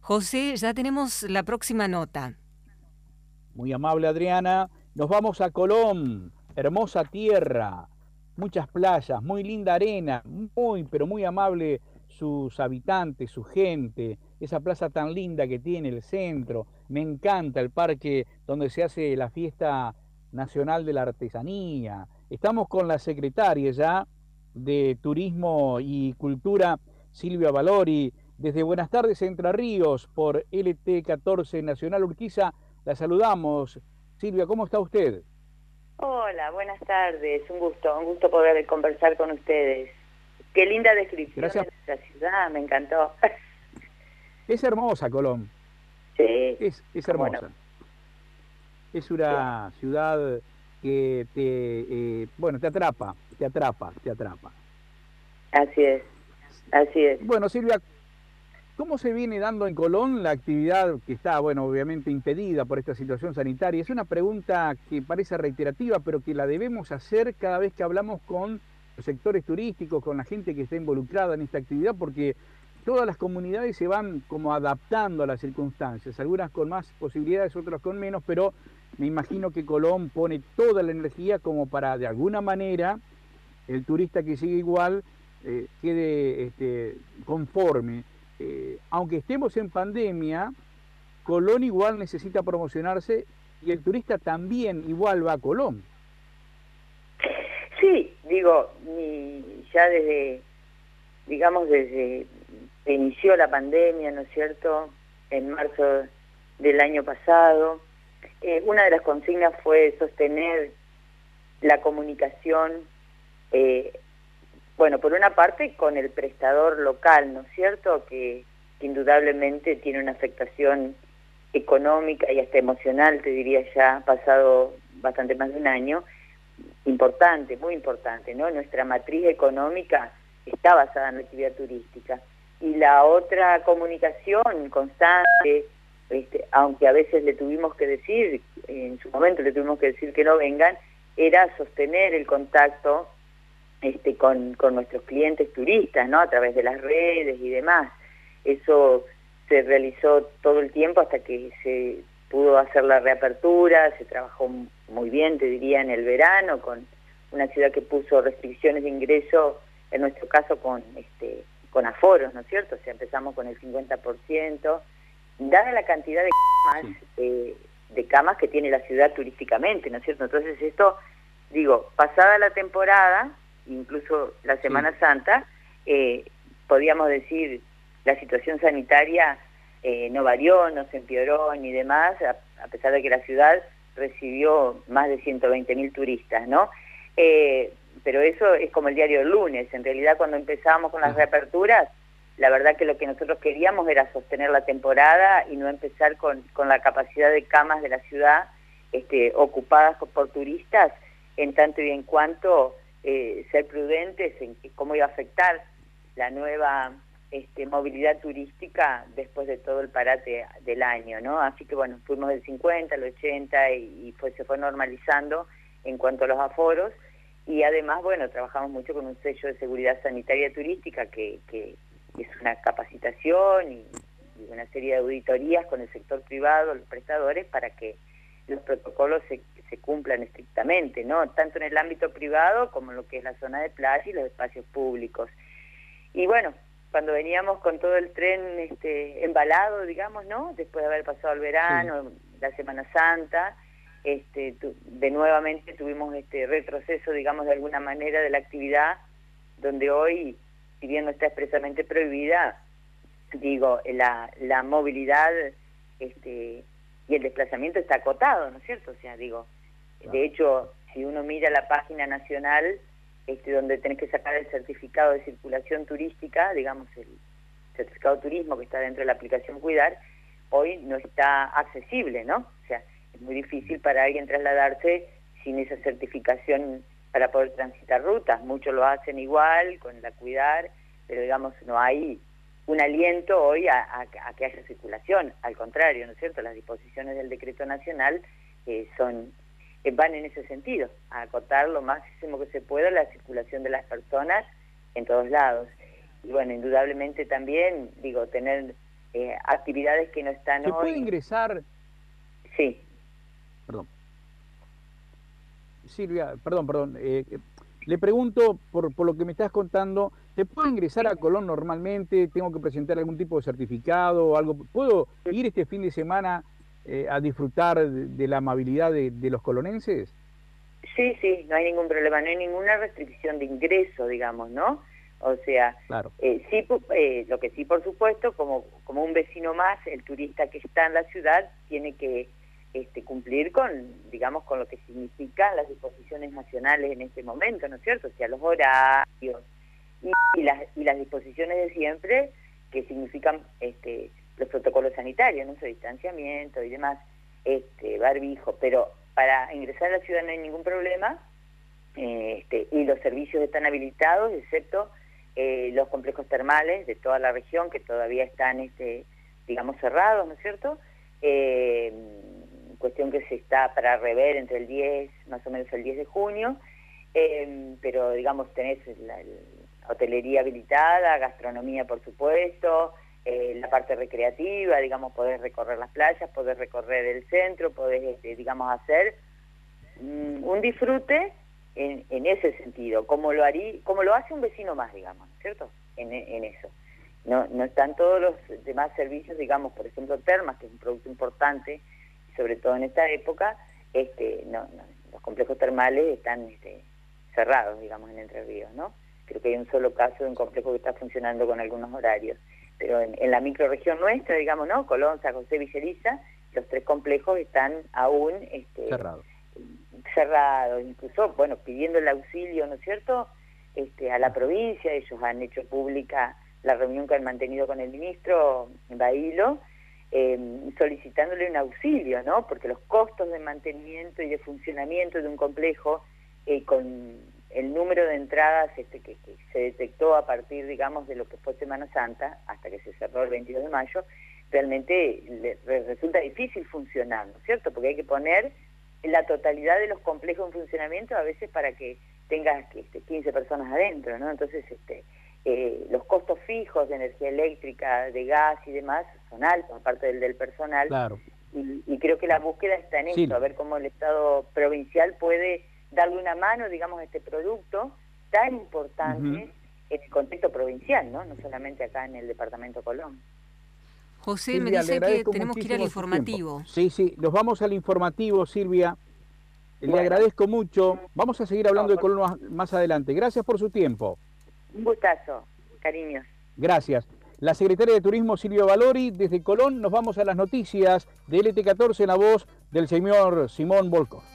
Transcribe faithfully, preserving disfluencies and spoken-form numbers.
José, ya tenemos la próxima nota. Muy amable, Adriana. Nos vamos a Colón, hermosa tierra, muchas playas, muy linda arena, muy, pero muy amable sus habitantes, su gente, esa plaza tan linda que tiene el centro. Me encanta el parque donde se hace la fiesta nacional de la artesanía. Estamos con la secretaria ya de Turismo y Cultura, Silvia Valori, desde Buenas tardes, Entre Ríos, por L T catorce Nacional Urquiza. La saludamos. Silvia, ¿cómo está usted? Hola, buenas tardes. Un gusto, un gusto poder conversar con ustedes. Qué linda descripción Gracias. de nuestra ciudad, me encantó. Es hermosa Colón. Sí. Es, es hermosa. Bueno. Es una sí. ciudad que te, eh, bueno, te atrapa, te atrapa, te atrapa. Así es, así es. Bueno, Silvia, ¿cómo se viene dando en Colón la actividad que está, bueno, obviamente impedida por esta situación sanitaria? Es una pregunta que parece reiterativa, pero que la debemos hacer cada vez que hablamos con los sectores turísticos, con la gente que está involucrada en esta actividad, porque todas las comunidades se van como adaptando a las circunstancias, algunas con más posibilidades, otras con menos, pero me imagino que Colón pone toda la energía como para, de alguna manera, el turista que sigue igual eh, quede este, conforme. Eh, aunque estemos en pandemia, Colón igual necesita promocionarse y el turista también igual va a Colón. Sí, digo, ya desde, digamos, desde que inició la pandemia, ¿no es cierto?, en marzo del año pasado, eh, una de las consignas fue sostener la comunicación, eh, bueno, por una parte con el prestador local, ¿no es cierto?, que, que indudablemente tiene una afectación económica y hasta emocional, te diría ya, pasado bastante más de un año, importante, muy importante, ¿no? Nuestra matriz económica está basada en la actividad turística. Y la otra comunicación constante, este, aunque a veces le tuvimos que decir, en su momento le tuvimos que decir que no vengan, era sostener el contacto este, con, con nuestros clientes turistas, ¿no? A través de las redes y demás. Eso se realizó todo el tiempo hasta que se pudo hacer la reapertura, se trabajó muy bien, te diría, en el verano, con una ciudad que puso restricciones de ingreso, en nuestro caso con este con aforos, ¿no es cierto? O sea, empezamos con el cincuenta por ciento, dada la cantidad de camas, eh, de camas que tiene la ciudad turísticamente, ¿no es cierto? Entonces esto, digo, pasada la temporada, incluso la Semana sí. Santa, eh, podíamos decir, la situación sanitaria eh, no varió, no se empeoró ni demás, a, a pesar de que la ciudad recibió más de ciento veinte mil turistas, ¿no? Eh, pero eso es como el diario del lunes. En realidad, cuando empezamos con las reaperturas, la verdad que lo que nosotros queríamos era sostener la temporada y no empezar con, con la capacidad de camas de la ciudad este, ocupadas por, por turistas, en tanto y en cuanto eh, ser prudentes en cómo iba a afectar la nueva este, movilidad turística después de todo el parate del año, ¿no? Así que bueno, fuimos del cincuenta al ochenta y, y fue, se fue normalizando en cuanto a los aforos. Y además, bueno, trabajamos mucho con un sello de seguridad sanitaria turística que, que es una capacitación y, y una serie de auditorías con el sector privado, los prestadores, para que los protocolos se, se cumplan estrictamente, ¿no? Tanto en el ámbito privado como en lo que es la zona de playa y los espacios públicos. Y bueno, cuando veníamos con todo el tren este, embalado, digamos, ¿no? Después de haber pasado el verano, sí. la Semana Santa, Este, tu, de nuevamente tuvimos este retroceso, digamos, de alguna manera de la actividad, donde hoy, si bien no está expresamente prohibida, digo, la, la movilidad este, y el desplazamiento está acotado, ¿no es cierto? O sea, digo, claro. De hecho, si uno mira la página nacional, este, donde tenés que sacar el certificado de circulación turística, digamos, el certificado de turismo que está dentro de la aplicación Cuidar, hoy no está accesible, ¿no? O sea, es muy difícil para alguien trasladarse sin esa certificación para poder transitar rutas. Muchos lo hacen igual, con la Cuidar, pero digamos, no hay un aliento hoy a, a, a que haya circulación. Al contrario, ¿no es cierto? Las disposiciones del decreto nacional eh, son eh, van en ese sentido, a acotar lo máximo que se pueda la circulación de las personas en todos lados. Y bueno, indudablemente también, digo, tener eh, actividades que no están ¿Se hoy. puede ingresar? Sí. Perdón. Silvia, perdón, perdón. Eh, le pregunto, por, por lo que me estás contando, ¿se puede ingresar a Colón normalmente? ¿Tengo que presentar algún tipo de certificado o algo? ¿Puedo ir este fin de semana eh, a disfrutar de, de la amabilidad de, de los colonenses? Sí, sí, no hay ningún problema, no hay ninguna restricción de ingreso, digamos, ¿no? O sea, claro. eh, sí, eh, lo que sí, por supuesto, como, como un vecino más, el turista que está en la ciudad tiene que este, cumplir con, digamos, con lo que significan las disposiciones nacionales en este momento, ¿no es cierto? O sea, los horarios y, y, las, y las disposiciones de siempre que significan este, los protocolos sanitarios, ¿no? O sea, distanciamiento y demás, este, barbijo, pero para ingresar a la ciudad no hay ningún problema, eh, este, y los servicios están habilitados, excepto eh, los complejos termales de toda la región que todavía están, este, digamos, cerrados, ¿no es cierto? Eh, cuestión que se está para rever entre el diez, más o menos el diez de junio, eh, pero digamos tenés la, la hotelería habilitada, gastronomía por supuesto, eh, la parte recreativa, digamos, podés recorrer las playas, podés recorrer el centro, podés, este, digamos, hacer mm, un disfrute en, en ese sentido, como lo harí, como lo hace un vecino más, digamos, ¿cierto? En, en eso. No, no están todos los demás servicios, digamos, por ejemplo, termas, que es un producto importante, sobre todo en esta época, este, no, no, los complejos termales están este, cerrados, digamos, en Entre Ríos, ¿no? Creo que hay un solo caso de un complejo que está funcionando con algunos horarios. Pero en, en la microrregión nuestra, digamos, ¿no? Colón, San José, Villa Elisa, los tres complejos están aún este, cerrados. cerrados, incluso, bueno, pidiendo el auxilio, ¿no es cierto?, este, a la provincia. Ellos han hecho pública la reunión que han mantenido con el ministro Bailo, eh, solicitándole un auxilio, ¿no? Porque los costos de mantenimiento y de funcionamiento de un complejo, eh, con el número de entradas este, que, que se detectó a partir, digamos, de lo que fue Semana Santa, hasta que se cerró el veintidós de mayo, realmente le, le resulta difícil funcionar, ¿no es cierto? Porque hay que poner la totalidad de los complejos en funcionamiento a veces para que tengas este, quince personas adentro, ¿no? Entonces, este, eh, los costos fijos de energía eléctrica, de gas y demás son altos, aparte del del personal. Claro. Y, y creo que la búsqueda está en Sí. esto, a ver cómo el Estado provincial puede darle una mano, digamos, a este producto tan importante uh-huh. en el contexto provincial, ¿no? No solamente acá en el departamento Colón. José, Silvia, me dice que tenemos que ir al informativo. Sí, sí, nos vamos al informativo, Silvia. Le bueno. agradezco mucho. Vamos a seguir hablando no, por... de Colón más, más adelante. Gracias por su tiempo. Un gustazo, cariños. Gracias. La secretaria de Turismo, Silvia Valori, desde Colón. Nos vamos a las noticias de L T catorce en la voz del señor Simón Volkov.